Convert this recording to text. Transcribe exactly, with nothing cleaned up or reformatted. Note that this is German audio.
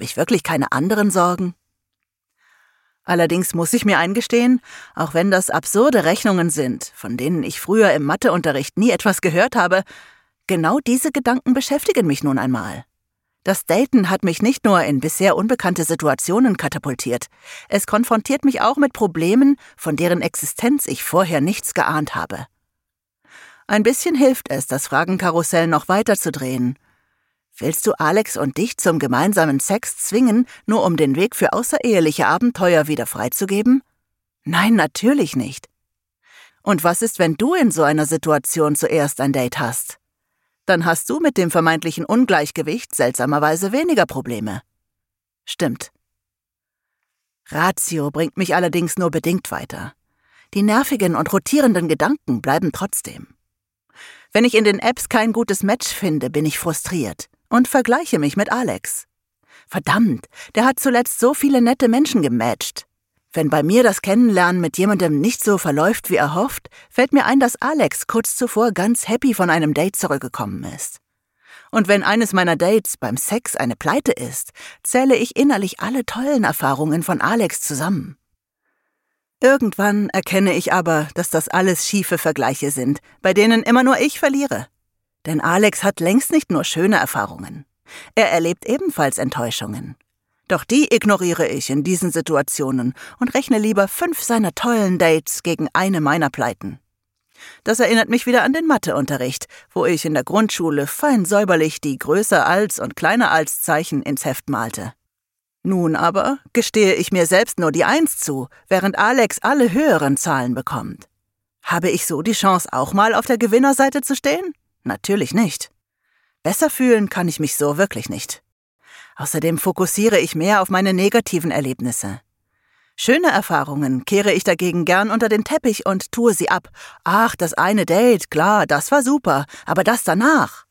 Habe ich wirklich keine anderen Sorgen? Allerdings muss ich mir eingestehen, auch wenn das absurde Rechnungen sind, von denen ich früher im Matheunterricht nie etwas gehört habe, genau diese Gedanken beschäftigen mich nun einmal. Das Daten hat mich nicht nur in bisher unbekannte Situationen katapultiert, es konfrontiert mich auch mit Problemen, von deren Existenz ich vorher nichts geahnt habe. Ein bisschen hilft es, das Fragenkarussell noch weiter zu drehen. Willst du Alex und dich zum gemeinsamen Sex zwingen, nur um den Weg für außereheliche Abenteuer wieder freizugeben? Nein, natürlich nicht. Und was ist, wenn du in so einer Situation zuerst ein Date hast? Dann hast du mit dem vermeintlichen Ungleichgewicht seltsamerweise weniger Probleme. Stimmt. Ratio bringt mich allerdings nur bedingt weiter. Die nervigen und rotierenden Gedanken bleiben trotzdem. Wenn ich in den Apps kein gutes Match finde, bin ich frustriert und vergleiche mich mit Alex. Verdammt, der hat zuletzt so viele nette Menschen gematcht. Wenn bei mir das Kennenlernen mit jemandem nicht so verläuft wie erhofft, fällt mir ein, dass Alex kurz zuvor ganz happy von einem Date zurückgekommen ist. Und wenn eines meiner Dates beim Sex eine Pleite ist, zähle ich innerlich alle tollen Erfahrungen von Alex zusammen. Irgendwann erkenne ich aber, dass das alles schiefe Vergleiche sind, bei denen immer nur ich verliere. Denn Alex hat längst nicht nur schöne Erfahrungen. Er erlebt ebenfalls Enttäuschungen. Doch die ignoriere ich in diesen Situationen und rechne lieber fünf seiner tollen Dates gegen eine meiner Pleiten. Das erinnert mich wieder an den Matheunterricht, wo ich in der Grundschule fein säuberlich die größer als und kleiner als Zeichen ins Heft malte. Nun aber gestehe ich mir selbst nur die Eins zu, während Alex alle höheren Zahlen bekommt. Habe ich so die Chance, auch mal auf der Gewinnerseite zu stehen? Natürlich nicht. Besser fühlen kann ich mich so wirklich nicht. Außerdem fokussiere ich mehr auf meine negativen Erlebnisse. Schöne Erfahrungen kehre ich dagegen gern unter den Teppich und tue sie ab. Ach, das eine Date, klar, das war super, aber das danach.